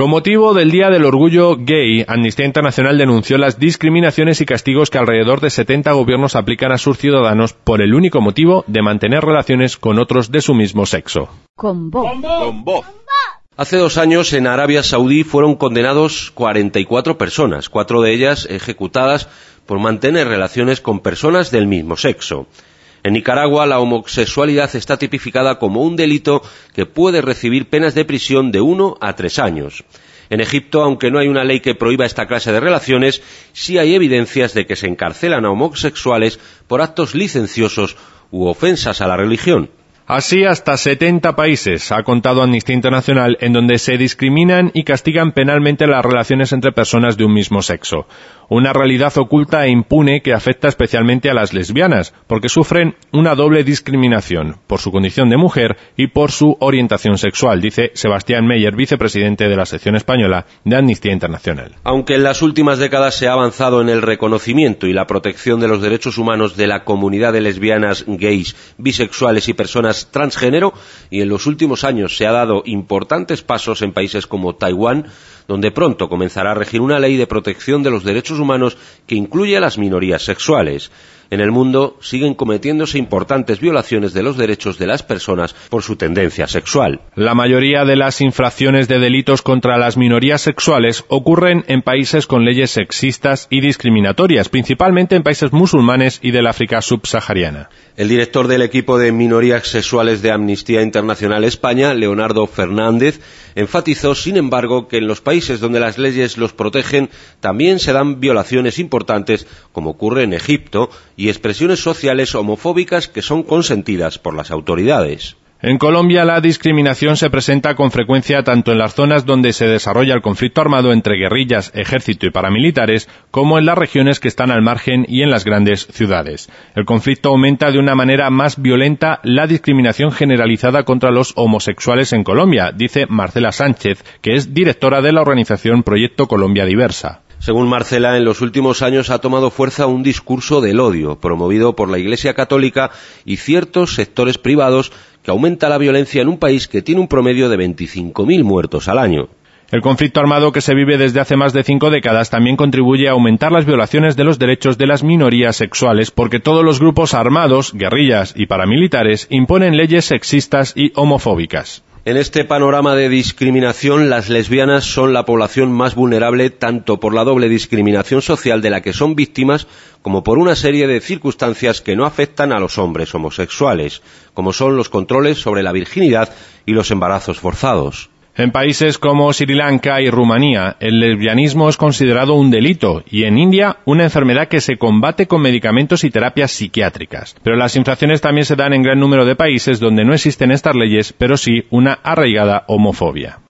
Con motivo del Día del Orgullo Gay, Amnistía Internacional denunció las discriminaciones y castigos que alrededor de 70 gobiernos aplican a sus ciudadanos por el único motivo de mantener relaciones con otros de su mismo sexo. Con voz. Hace 2 años en Arabia Saudí fueron condenados 44 personas, 4 de ellas ejecutadas por mantener relaciones con personas del mismo sexo. En Nicaragua, la homosexualidad está tipificada como un delito que puede recibir penas de prisión de 1 a 3 años. En Egipto, aunque no hay una ley que prohíba esta clase de relaciones, sí hay evidencias de que se encarcelan a homosexuales por actos licenciosos u ofensas a la religión. Así, hasta 70 países, ha contado Amnistía Internacional, en donde se discriminan y castigan penalmente las relaciones entre personas de un mismo sexo. Una realidad oculta e impune que afecta especialmente a las lesbianas, porque sufren una doble discriminación, por su condición de mujer y por su orientación sexual, dice Sebastián Meyer, vicepresidente de la sección española de Amnistía Internacional. Aunque en las últimas décadas se ha avanzado en el reconocimiento y la protección de los derechos humanos de la comunidad de lesbianas, gays, bisexuales y personas transgénero, y en los últimos años se ha dado importantes pasos en países como Taiwán, donde pronto comenzará a regir una ley de protección de los derechos humanos que incluye a las minorías sexuales. En el mundo siguen cometiéndose importantes violaciones de los derechos de las personas por su tendencia sexual. La mayoría de las infracciones de delitos contra las minorías sexuales ocurren en países con leyes sexistas y discriminatorias, principalmente en países musulmanes y del África subsahariana. El director del equipo de minorías sexuales de Amnistía Internacional España, Leonardo Fernández, enfatizó, sin embargo, que en los países donde las leyes los protegen también se dan violaciones importantes, como ocurre en Egipto, y expresiones sociales homofóbicas que son consentidas por las autoridades. En Colombia la discriminación se presenta con frecuencia tanto en las zonas donde se desarrolla el conflicto armado entre guerrillas, ejército y paramilitares, como en las regiones que están al margen y en las grandes ciudades. El conflicto aumenta de una manera más violenta la discriminación generalizada contra los homosexuales en Colombia, dice Marcela Sánchez, que es directora de la organización Proyecto Colombia Diversa. Según Marcela, en los últimos años ha tomado fuerza un discurso del odio, promovido por la Iglesia Católica y ciertos sectores privados, que aumenta la violencia en un país que tiene un promedio de 25.000 muertos al año. El conflicto armado que se vive desde hace más de 5 décadas también contribuye a aumentar las violaciones de los derechos de las minorías sexuales, porque todos los grupos armados, guerrillas y paramilitares imponen leyes sexistas y homofóbicas. En este panorama de discriminación, las lesbianas son la población más vulnerable tanto por la doble discriminación social de la que son víctimas como por una serie de circunstancias que no afectan a los hombres homosexuales, como son los controles sobre la virginidad y los embarazos forzados. En países como Sri Lanka y Rumanía, el lesbianismo es considerado un delito y en India una enfermedad que se combate con medicamentos y terapias psiquiátricas. Pero las infracciones también se dan en gran número de países donde no existen estas leyes, pero sí una arraigada homofobia.